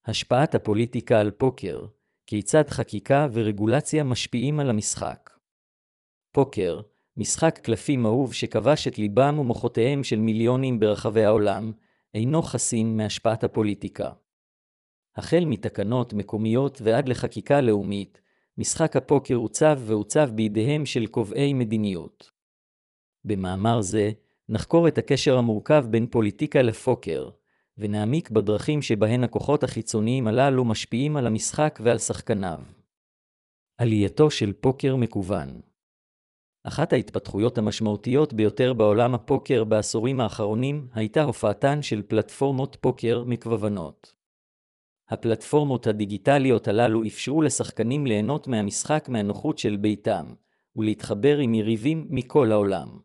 השפעת הפוליטיקה על פוקר, כיצד חקיקה ורגולציה משפיעים על המשחק. פוקר, משחק קלפים אהוב שכבש את ליבם ומוחותיהם של מיליונים ברחבי העולם, אינו חסין מהשפעת הפוליטיקה. החל מתקנות מקומיות ועד לחקיקה לאומית, משחק הפוקר עוצב בידיהם של קובעי מדיניות. במאמר זה, נחקור את הקשר המורכב בין פוליטיקה לפוקר, ונעמיק בדרכים שבהן הכוחות החיצוניים הללו משפיעים על המשחק ועל שחקניו. עלייתו של פוקר מקוון. אחת ההתפתחויות המשמעותיות ביותר בעולם הפוקר בעשורים האחרונים הייתה הופעתן של פלטפורמות פוקר מקוונות. הפלטפורמות הדיגיטליות הללו אפשרו לשחקנים ליהנות מהמשחק מהנוחות של ביתם, ולהתחבר עם יריבים מכל העולם.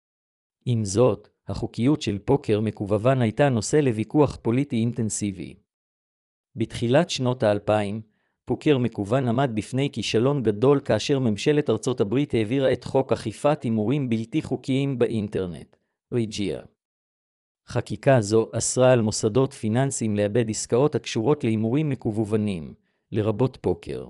עם זאת, החוקיות של פוקר מקוון הייתה נושא לוויכוח פוליטי אינטנסיבי. בתחילת שנות ה-2000, פוקר מקוון עמד בפני כישלון גדול כאשר ממשלת ארצות הברית העבירה את חוק אכיפת הימורים בלתי חוקיים באינטרנט, RIGA. חקיקה זו אסרה על מוסדות פיננסיים לאבד עסקאות הקשורות להימורים מקוונים, לרבות פוקר.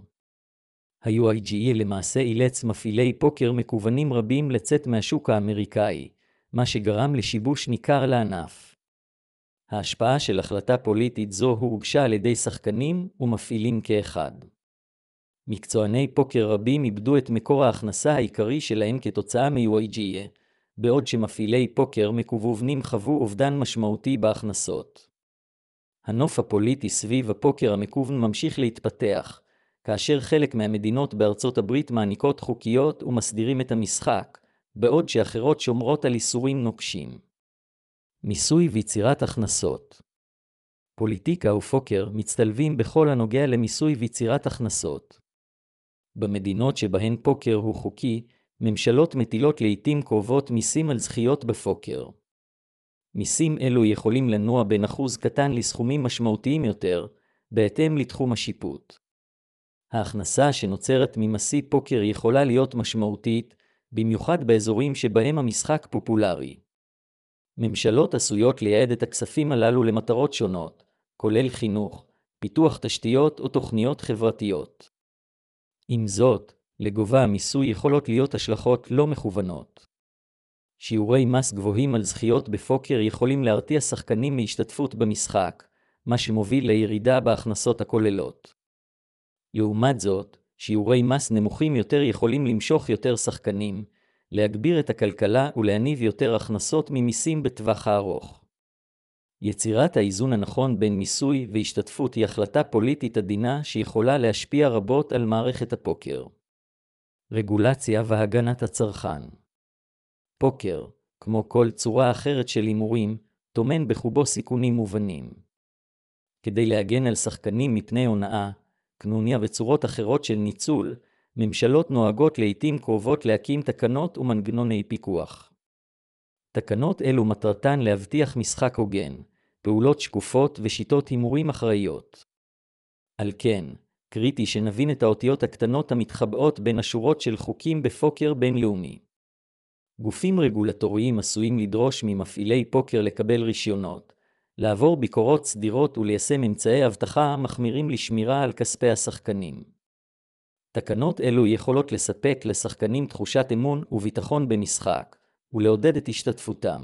ה-RIGA למעשה אילץ מפעילי פוקר מקוונים רבים לצאת מהשוק האמריקאי, מה שגרם לשיבוש ניכר לענף. ההשפעה של החלטה פוליטית זו הורגשה על ידי שחקנים ומפעילים כאחד. מקצועני פוקר רבים איבדו את מקור ההכנסה העיקרי שלהם כתוצאה מ-RIGA, בעוד שמפעילי פוקר מקוונים חוו אובדן משמעותי בהכנסות. הנוף הפוליטי סביב הפוקר המקוון ממשיך להתפתח, כאשר חלק מהמדינות בארצות הברית מעניקות חוקיות ומסדירים את המשחק, בעוד שאחרות שומרות על איסורים נוקשים. מיסוי ויצירת הכנסות. פוליטיקה ופוקר מצטלבים בכל הנוגע למיסוי ויצירת הכנסות. במדינות שבהן פוקר הוא חוקי, ממשלות מטילות לעתים קרובות מיסים על זכיות בפוקר. מיסים אלו יכולים לנוע בין אחוז קטן לסכומים משמעותיים יותר, בהתאם לתחום השיפוט. ההכנסה שנוצרת ממסי פוקר יכולה להיות משמעותית, במיוחד באזורים שבהם המשחק פופולרי. ממשלות עשויות לייעד את הכספים הללו למטרות שונות, כולל חינוך, פיתוח תשתיות או תוכניות חברתיות. עם זאת, לגובה המיסוי יכולות להיות השלכות לא מכוונות. שיעורי מס גבוהים על זכיות בפוקר יכולים להרתיע שחקנים מהשתתפות במשחק, מה שמוביל לירידה בהכנסות הכוללות. לעומת זאת, שיעורי מס נמוכים יותר יכולים למשוך יותר שחקנים, להגביר את הכלכלה ולהניב יותר הכנסות ממיסים בטווח הארוך. יצירת האיזון הנכון בין מיסוי והשתתפות היא החלטה פוליטית עדינה שיכולה להשפיע רבות על מערכת הפוקר. רגולציה והגנת הצרכן. פוקר, כמו כל צורה אחרת של הימורים, טומן בחובו סיכונים מובנים. כדי להגן על שחקנים מפני הונאה, קנוניה וצורות אחרות של ניצול, ממשלות נוהגות לעתים קרובות להקים תקנות ומנגנוני פיקוח. תקנות אלו מטרתן להבטיח משחק הוגן, פעולות שקופות ושיטות הימורים אחראיות. על כן, קריטי שנבין את האותיות הקטנות המתחבאות בין השורות של חוקים בפוקר בינלאומי. גופים רגולטוריים עשויים לדרוש ממפעילי פוקר לקבל רישיונות, לעבור ביקורות סדירות וליישם אמצעי אבטחה מחמירים לשמירה על כספי השחקנים. תקנות אלו יכולות לספק לשחקנים תחושת אמון וביטחון במשחק, ולעודד את השתתפותם.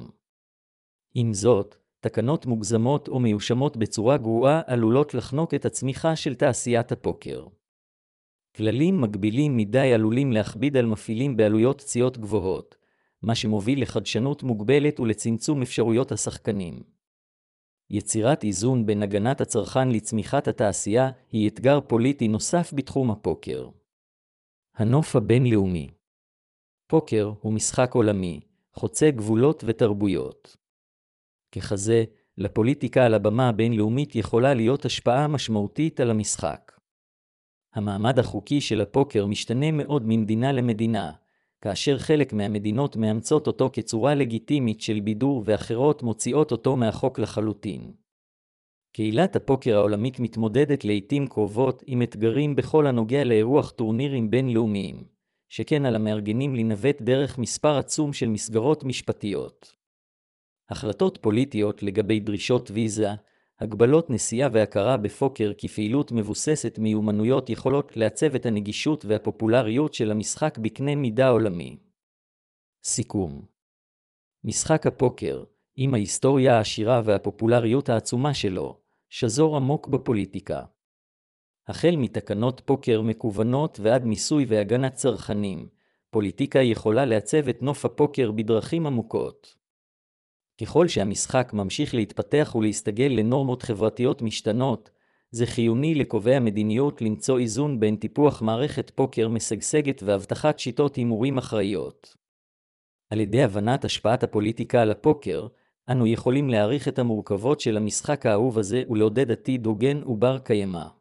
עם זאת, תקנות מוגזמות או מיושמות בצורה גרועה עלולות לחנוק את הצמיחה של תעשיית הפוקר. כללים מגבילים מדי עלולים להכביד על מפעילים בעלויות ציות גבוהות, מה שמוביל לחדשנות מוגבלת ולצמצום אפשרויות השחקנים. יצירת איזון בין הגנת הצרכן לצמיחת התעשייה היא אתגר פוליטי נוסף בתחום הפוקר. הנוף הבינלאומי. פוקר הוא משחק עולמי, חוצה גבולות ותרבויות. ככזה, לפוליטיקה על הבמה הבינלאומית יכולה להיות השפעה משמעותית על המשחק. המעמד החוקי של הפוקר משתנה מאוד ממדינה למדינה, כאשר חלק מהמדינות מאמצות אותו כצורה לגיטימית של בידור ואחרות מוציאות אותו מהחוק לחלוטין. קהילת הפוקר העולמית מתמודדת לעתים קרובות עם אתגרים בכל הנוגע לאירוח טורנירים בינלאומיים, שכן על המארגנים לנווט דרך מספר עצום של מסגרות משפטיות. החלטות פוליטיות לגבי דרישות ויזה, הגבלות נסיעה והכרה בפוקר כפעילות מבוססת מיומנויות יכולות לעצב את הנגישות והפופולריות של המשחק בקנה מידה עולמי. סיכום. משחק הפוקר, עם ההיסטוריה העשירה והפופולריות העצומה שלו, שזור עמוק בפוליטיקה. החל מתקנות פוקר מקוונות ועד מיסוי והגנת צרכנים, פוליטיקה יכולה לעצב את נוף הפוקר בדרכים עמוקות. ככל שהמשחק ממשיך להתפתח ולהסתגל לנורמות חברתיות משתנות, זה חיוני לקובעי המדיניות למצוא איזון בין טיפוח מערכת פוקר משגשגת והבטחת שיטות הימורים אחראיות. על ידי הבנת השפעת הפוליטיקה על הפוקר, אנו יכולים להעריך את המורכבות של המשחק האהוב הזה ולעודד עתיד הוגן ובר קיימא.